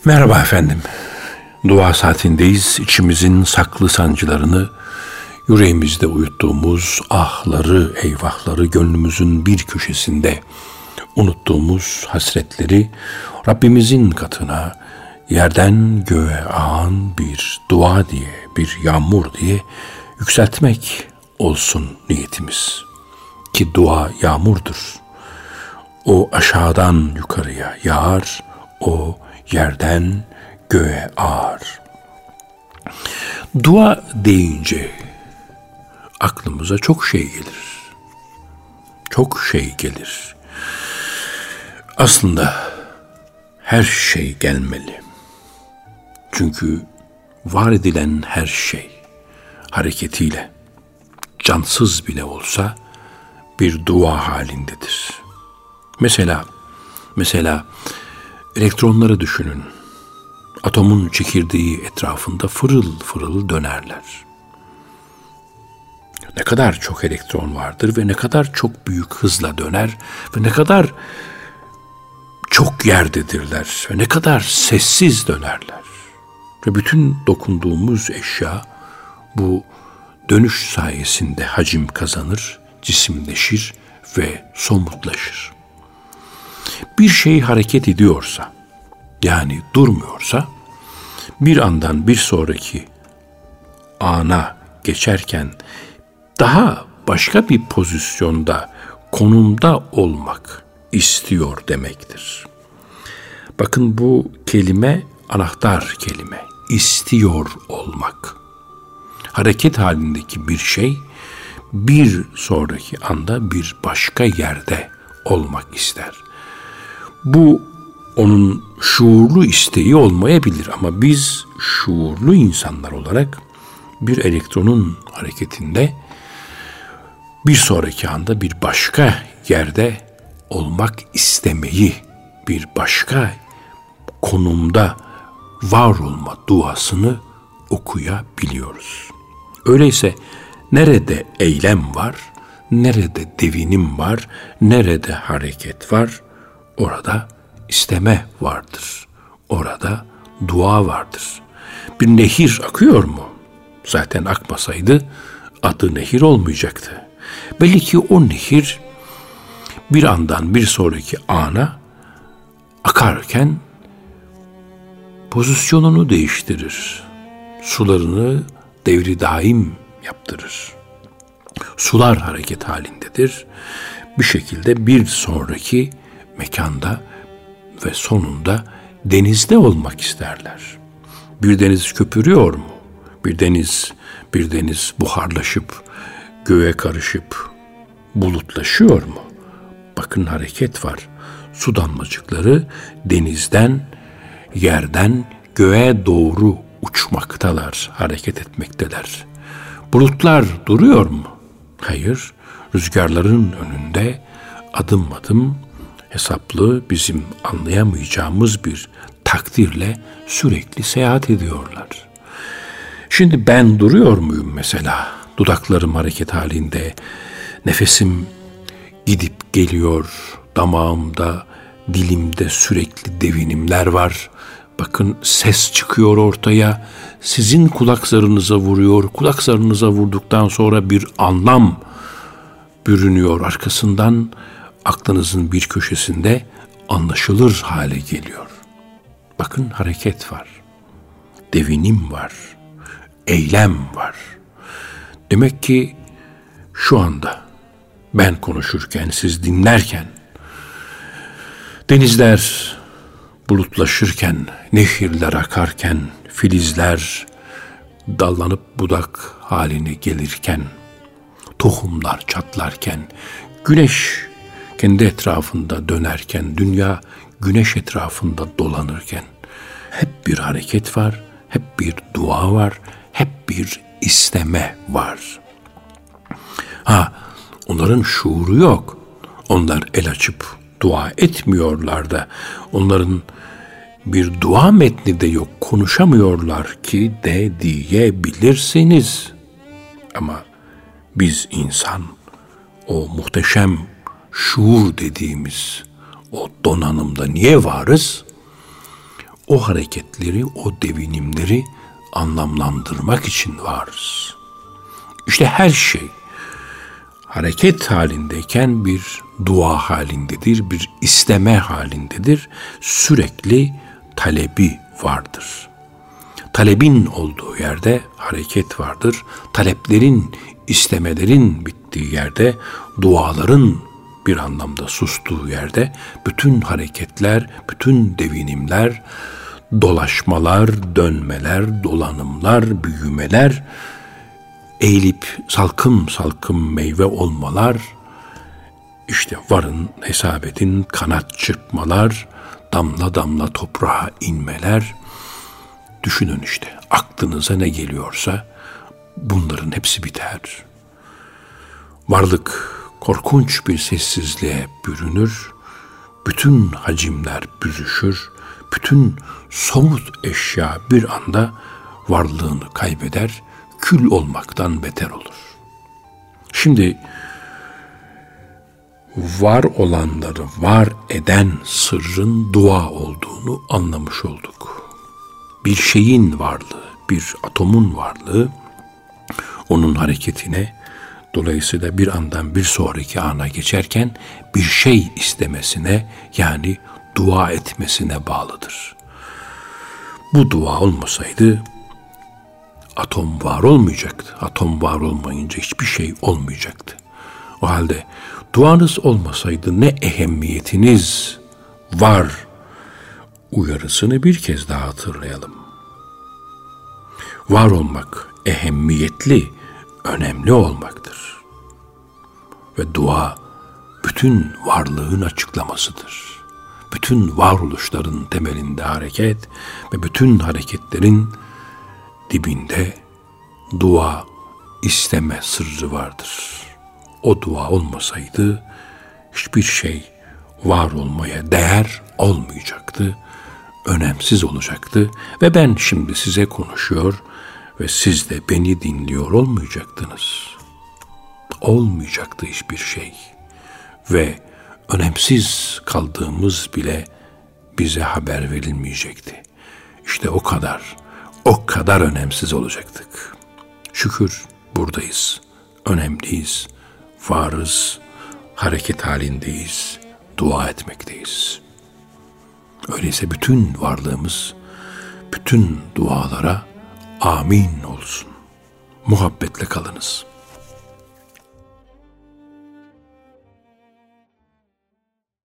Merhaba efendim. Dua saatindeyiz. İçimizin saklı sancılarını, yüreğimizde uyuttuğumuz ahları, eyvahları, gönlümüzün bir köşesinde unuttuğumuz hasretleri Rabbimizin katına yerden göğe ağan bir dua diye, bir yağmur diye yükseltmek olsun niyetimiz. Ki dua yağmurdur. O aşağıdan yukarıya yağar, o yerden göğe ağar. Dua deyince aklımıza çok şey gelir. Çok şey gelir. Aslında her şey gelmeli. Çünkü var edilen her şey hareketiyle, cansız bile olsa bir dua halindedir. Mesela elektronları düşünün. Atomun çekirdeği etrafında fırıl fırıl dönerler. Ne kadar çok elektron vardır ve ne kadar çok büyük hızla döner ve ne kadar çok yerdedirler ve ne kadar sessiz dönerler. Ve bütün dokunduğumuz eşya bu dönüş sayesinde hacim kazanır, cisimleşir ve somutlaşır. Bir şey hareket ediyorsa, yani durmuyorsa, bir andan bir sonraki ana geçerken daha başka bir pozisyonda, konumda olmak istiyor demektir. Bakın bu kelime anahtar kelime. İstiyor olmak. Hareket halindeki bir şey bir sonraki anda bir başka yerde olmak ister. Bu onun şuurlu isteği olmayabilir ama biz şuurlu insanlar olarak bir elektronun hareketinde bir sonraki anda bir başka yerde olmak istemeyi, bir başka konumda var olma duasını okuyabiliyoruz. Öyleyse nerede eylem var, nerede devinim var, nerede hareket var, orada isteme vardır. Orada dua vardır. Bir nehir akıyor mu? Zaten akmasaydı adı nehir olmayacaktı. Belli ki o nehir bir andan bir sonraki ana akarken pozisyonunu değiştirir. Sularını devri daim yaptırır. Sular hareket halindedir. Bir şekilde bir sonraki mekanda ve sonunda denizde olmak isterler. Bir deniz köpürüyor mu? Bir deniz buharlaşıp, göğe karışıp, bulutlaşıyor mu? Bakın hareket var. Su damlacıkları denizden, yerden göğe doğru uçmaktalar, hareket etmekteler. Bulutlar duruyor mu? Hayır, rüzgarların önünde adım adım hesaplı, bizim anlayamayacağımız bir takdirle sürekli seyahat ediyorlar. Şimdi ben duruyor muyum mesela? Dudaklarım hareket halinde, nefesim gidip geliyor, damağımda, dilimde sürekli devinimler var. Bakın ses çıkıyor ortaya, sizin kulak zarınıza vuruyor, kulak zarınıza vurduktan sonra bir anlam bürünüyor arkasından, aklınızın bir köşesinde anlaşılır hale geliyor. Bakın hareket var, devinim var, eylem var. Demek ki şu anda ben konuşurken, siz dinlerken, denizler bulutlaşırken, nehirler akarken, filizler dallanıp budak haline gelirken, tohumlar çatlarken, güneş kendi etrafında dönerken, dünya güneş etrafında dolanırken hep bir hareket var, hep bir dua var, hep bir isteme var. Onların şuuru yok. Onlar el açıp dua etmiyorlar da, onların bir dua metni de yok, konuşamıyorlar ki de diyebilirsiniz. Ama biz insan, o muhteşem şuur dediğimiz o donanımda niye varız? o hareketleri, o devinimleri anlamlandırmak için varız. İşte her şey hareket halindeyken bir dua halindedir, bir isteme halindedir. Sürekli talebi vardır. Talebin olduğu yerde hareket vardır. Taleplerin, istemelerin bittiği yerde, duaların bir anlamda sustuğu yerde bütün hareketler, bütün devinimler, dolaşmalar, dönmeler, dolanımlar, büyümeler, eğilip salkım salkım meyve olmalar, işte varın hesap edin kanat çırpmalar, damla damla toprağa inmeler. Düşünün işte aklınıza ne geliyorsa bunların hepsi biter. Varlık korkunç bir sessizliğe bürünür, bütün hacimler büzüşür, bütün somut eşya bir anda varlığını kaybeder, kül olmaktan beter olur. Şimdi var olanları var eden sırrın dua olduğunu anlamış olduk. Bir şeyin varlığı, bir atomun varlığı, onun hareketine, dolayısıyla bir andan bir sonraki ana geçerken bir şey istemesine, yani dua etmesine bağlıdır. Bu dua olmasaydı atom var olmayacaktı. Atom var olmayınca hiçbir şey olmayacaktı. O halde duanız olmasaydı ne ehemmiyetiniz var uyarısını bir kez daha hatırlayalım. Var olmak ehemmiyetli, önemli olmaktır. Ve dua bütün varlığın açıklamasıdır. Bütün varoluşların temelinde hareket ve bütün hareketlerin dibinde dua, isteme sırrı vardır. O dua olmasaydı hiçbir şey var olmaya değer olmayacaktı, önemsiz olacaktı ve ben şimdi size konuşuyor ve siz de beni dinliyor olmayacaktınız. Olmayacaktı hiçbir şey ve önemsiz kaldığımız bile bize haber verilmeyecekti. İşte o kadar önemsiz olacaktık. Şükür buradayız, önemliyiz, varız, hareket halindeyiz, dua etmekteyiz. Öyleyse bütün varlığımız, bütün dualara amin olsun. Muhabbetle kalınız.